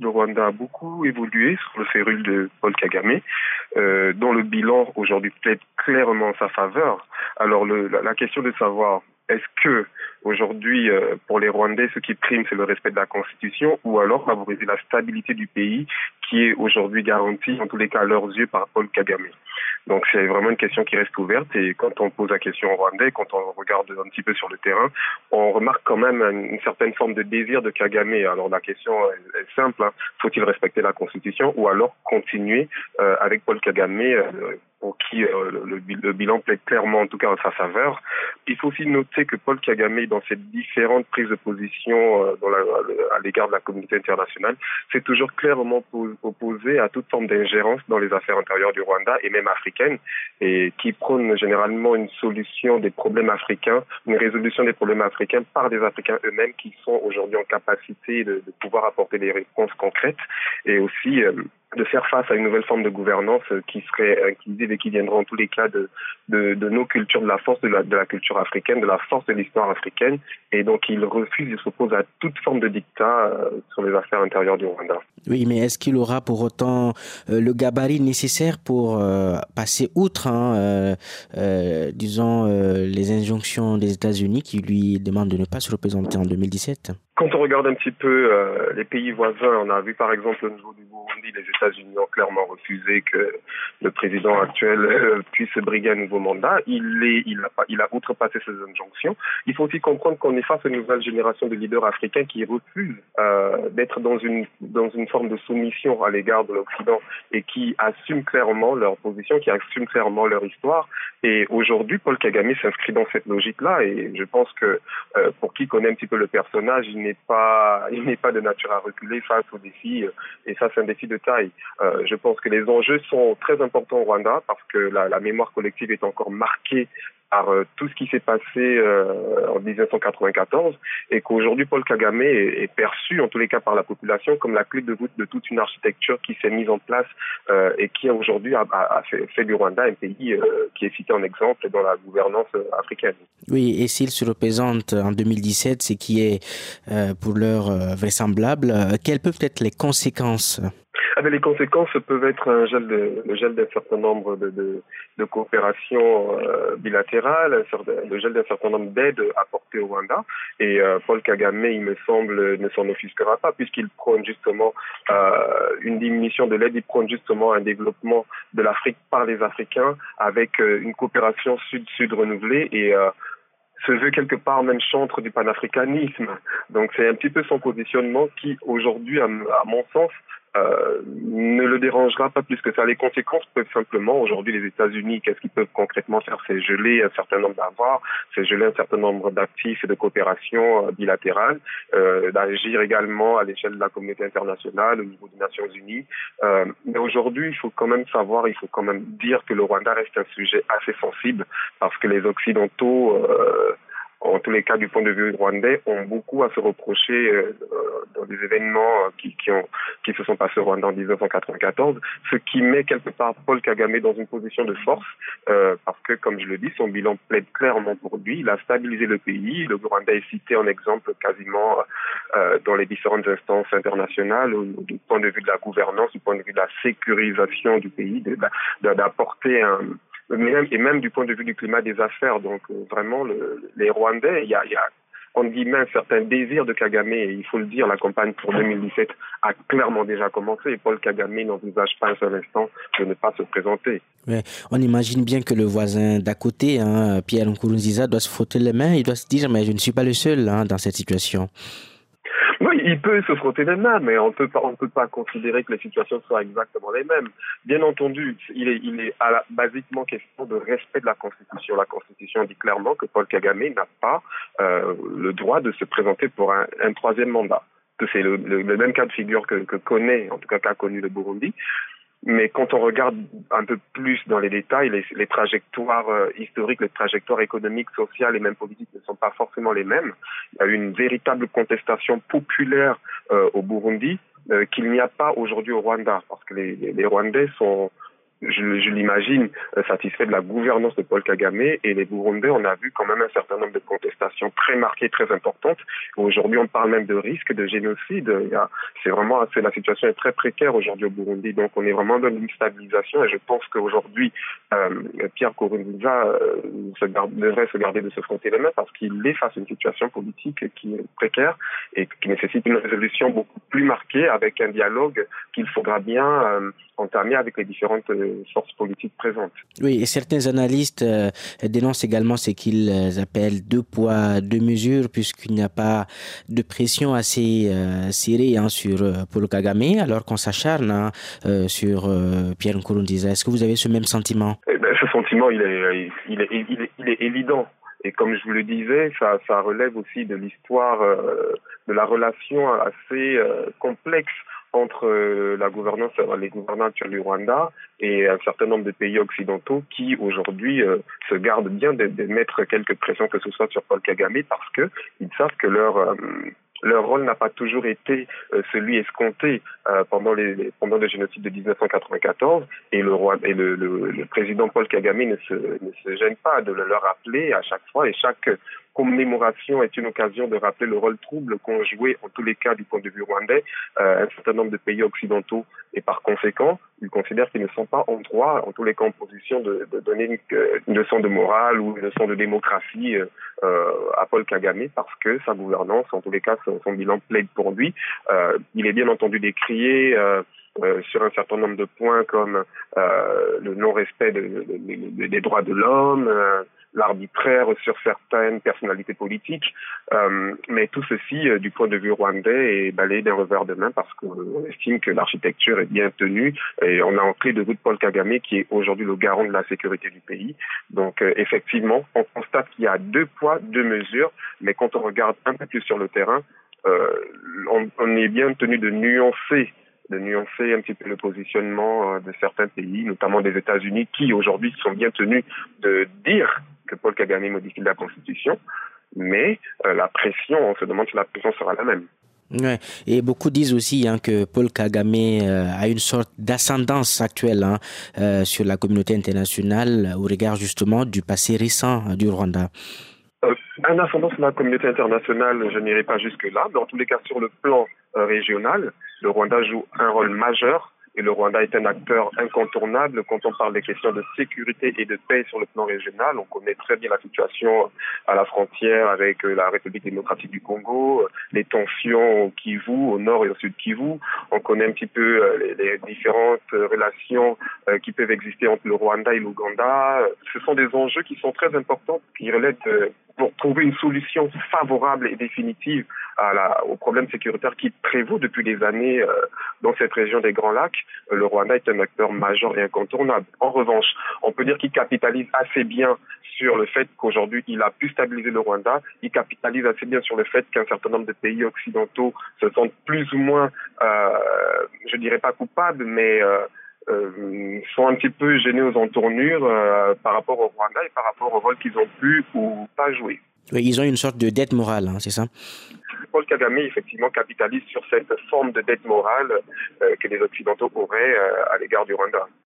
le Rwanda a beaucoup évolué sur le férule de Paul Kagame, dont le bilan aujourd'hui plaide clairement en sa faveur. Alors la question de savoir est-ce que aujourd'hui, pour les Rwandais, ce qui prime, c'est le respect de la Constitution, ou alors favoriser la stabilité du pays qui est aujourd'hui garantie, en tous les cas à leurs yeux, par Paul Kagame. Donc c'est vraiment une question qui reste ouverte, et quand on pose la question aux Rwandais, quand on regarde un petit peu sur le terrain, on remarque quand même une certaine forme de désir de Kagame. Alors la question est simple, hein. Faut-il respecter la Constitution ou alors continuer avec Paul Kagame pour qui le bilan plaide clairement, en tout cas en sa faveur. Il faut aussi noter que Paul Kagame, dans ses différentes prises de position à l'égard de la communauté internationale, s'est toujours clairement opposé à toute forme d'ingérence dans les affaires intérieures du Rwanda et même africaines, et qui prône généralement une solution des problèmes africains, une résolution des problèmes africains par des Africains eux-mêmes qui sont aujourd'hui en capacité de pouvoir apporter des réponses concrètes, et aussi de faire face à une nouvelle forme de gouvernance qui serait inclusive et qui viendra en tous les cas de nos cultures, de la force de la culture africaine, de la force de l'histoire africaine. Et donc il refuse, il s'oppose à toute forme de dictat sur les affaires intérieures du Rwanda. Oui, mais est-ce qu'il aura pour autant le gabarit nécessaire pour passer outre, disons, les injonctions des États-Unis qui lui demandent de ne pas se représenter en 2017 ? Quand on regarde un petit peu les pays voisins, on a vu par exemple au niveau du Burundi, les États-Unis ont clairement refusé que le président actuel puisse briguer un nouveau mandat. Il a outrepassé ses injonctions. Il faut aussi comprendre qu'on est face à une nouvelle génération de leaders africains qui refusent d'être dans une forme de soumission à l'égard de l'Occident et qui assument clairement leur position, qui assument clairement leur histoire. Et aujourd'hui, Paul Kagame s'inscrit dans cette logique-là, et je pense que pour qui connaît un petit peu le personnage, il n'est pas de nature à reculer face aux défis, et ça c'est un défi de taille. Je pense que les enjeux sont très importants au Rwanda parce que la mémoire collective est encore marquée par tout ce qui s'est passé en 1994, et qu'aujourd'hui Paul Kagame est perçu, en tous les cas par la population, comme la clé de voûte de toute une architecture qui s'est mise en place et qui aujourd'hui a fait du Rwanda un pays qui est cité en exemple dans la gouvernance africaine. Oui, et s'il se représente en 2017, ce qui est pour l'heure vraisemblable, quelles peuvent être les conséquences ? Les conséquences peuvent être le gel d'un certain nombre de coopérations bilatérales, le gel d'un certain nombre d'aides apportées au Rwanda. Et Paul Kagame, il me semble, ne s'en offusquera pas puisqu'il prône justement une diminution de l'aide, il prône justement un développement de l'Afrique par les Africains avec une coopération sud-sud renouvelée et se veut quelque part même chantre du panafricanisme. Donc c'est un petit peu son positionnement qui aujourd'hui, à mon sens, ne le dérangera pas plus que ça. Les conséquences peuvent simplement, aujourd'hui les États-Unis, qu'est-ce qu'ils peuvent concrètement faire? C'est geler un certain nombre d'avoirs, c'est geler un certain nombre d'actifs et de coopération bilatérale, d'agir également à l'échelle de la communauté internationale, au niveau des Nations Unies. Mais aujourd'hui, il faut quand même savoir, il faut quand même dire que le Rwanda reste un sujet assez sensible parce que les Occidentaux en tous les cas du point de vue rwandais, ont beaucoup à se reprocher dans des événements qui se sont passés au Rwanda en 1994, ce qui met quelque part Paul Kagame dans une position de force, parce que, comme je le dis, son bilan plaide clairement pour lui. Il a stabilisé le pays. Le Rwanda est cité en exemple quasiment dans les différentes instances internationales, du point de vue de la gouvernance, du point de vue de la sécurisation du pays, d'apporter et même du point de vue du climat des affaires. Donc vraiment, les Rwandais, il y a entre guillemets un certain désir de Kagame, et il faut le dire, la campagne pour 2017 a clairement déjà commencé, et Paul Kagame n'envisage pas un seul instant de ne pas se présenter. Ouais, on imagine bien que le voisin d'à côté, Pierre Nkurunziza, doit se frotter les mains, il doit se dire mais je ne suis pas le seul dans cette situation. Oui, il peut se frotter les mains, mais on peut pas considérer que les situations soient exactement les mêmes. Bien entendu, il est basiquement question de respect de la Constitution. La Constitution dit clairement que Paul Kagame n'a pas le droit de se présenter pour un troisième mandat. C'est le même cas de figure que connaît, en tout cas qu'a connu le Burundi. Mais quand on regarde un peu plus dans les détails, les trajectoires historiques, les trajectoires économiques, sociales et même politiques ne sont pas forcément les mêmes. Il y a eu une véritable contestation populaire au Burundi qu'il n'y a pas aujourd'hui au Rwanda, parce que les Rwandais sont je l'imagine, satisfait de la gouvernance de Paul Kagame, et les Burundais, on a vu quand même un certain nombre de contestations très marquées, très importantes. Aujourd'hui, on parle même de risque de génocide. La situation est très précaire aujourd'hui au Burundi, donc on est vraiment dans une stabilisation, et je pense qu'aujourd'hui, Pierre Nkurunziza devrait se garder de se frotter les mains parce qu'il est face à une situation politique qui est précaire et qui nécessite une résolution beaucoup plus marquée avec un dialogue qu'il faudra bien entamer avec les différentes forces politiques présentes. Oui, et certains analystes dénoncent également ce qu'ils appellent deux poids, deux mesures, puisqu'il n'y a pas de pression assez serrée sur Paul Kagame, alors qu'on s'acharne sur Pierre Nkurunziza. Est-ce que vous avez ce même sentiment? Ce sentiment, il est évident. Et comme je vous le disais, ça relève aussi de l'histoire, de la relation assez complexe entre les gouvernants actuels du Rwanda et un certain nombre de pays occidentaux qui aujourd'hui se gardent bien de mettre quelques pressions que ce soit sur Paul Kagame parce que ils savent que leur rôle n'a pas toujours été celui escompté pendant le génocide de 1994 et le président Paul Kagame ne se gêne pas de le leur rappeler à chaque fois, et chaque commémoration est une occasion de rappeler le rôle trouble qu'ont joué, en tous les cas du point de vue rwandais, un certain nombre de pays occidentaux. Et par conséquent, ils considèrent qu'ils ne sont pas en droit, en tous les cas en position de donner une leçon de morale ou une leçon de démocratie à Paul Kagame, parce que sa gouvernance, en tous les cas son bilan plaide pour lui. Il est bien entendu décrié sur un certain nombre de points comme le non-respect des droits de l'homme, l'arbitraire sur certaines personnalités politiques, mais tout ceci, du point de vue rwandais, est balayé d'un revers de main parce qu'on estime que l'architecture est bien tenue et on a en clé de voûte Paul Kagame qui est aujourd'hui le garant de la sécurité du pays. Donc effectivement, on constate qu'il y a deux poids, deux mesures, mais quand on regarde un peu plus sur le terrain, on est bien tenu de nuancer un petit peu le positionnement de certains pays, notamment des États-Unis, qui aujourd'hui sont bien tenus de dire que Paul Kagame modifie la Constitution, mais la pression, on se demande si la pression sera la même. Ouais. Et beaucoup disent aussi que Paul Kagame a une sorte d'ascendance actuelle sur la communauté internationale au regard justement du passé récent du Rwanda. Un ascendant sur la communauté internationale, je n'irai pas jusque-là, mais en tous les cas sur le plan régional, le Rwanda joue un rôle majeur. Et le Rwanda est un acteur incontournable quand on parle des questions de sécurité et de paix sur le plan régional. On connaît très bien la situation à la frontière avec la République démocratique du Congo, les tensions au Kivu, au nord et au sud Kivu. On connaît un petit peu les différentes relations qui peuvent exister entre le Rwanda et l'Ouganda. Ce sont des enjeux qui sont très importants, qui relèvent pour trouver une solution favorable et définitive au problème sécuritaire qui prévaut depuis des années dans cette région des Grands Lacs. Le Rwanda est un acteur majeur et incontournable. En revanche, on peut dire qu'il capitalise assez bien sur le fait qu'aujourd'hui, il a pu stabiliser le Rwanda. Il capitalise assez bien sur le fait qu'un certain nombre de pays occidentaux se sentent plus ou moins, je dirais pas coupables, mais sont un petit peu gênés aux entournures par rapport au Rwanda et par rapport au rôle qu'ils ont pu ou pas jouer. Oui, ils ont une sorte de dette morale, c'est ça? Paul Kagame, effectivement, capitalise sur cette forme de dette morale que les Occidentaux auraient à l'égard du Rwanda.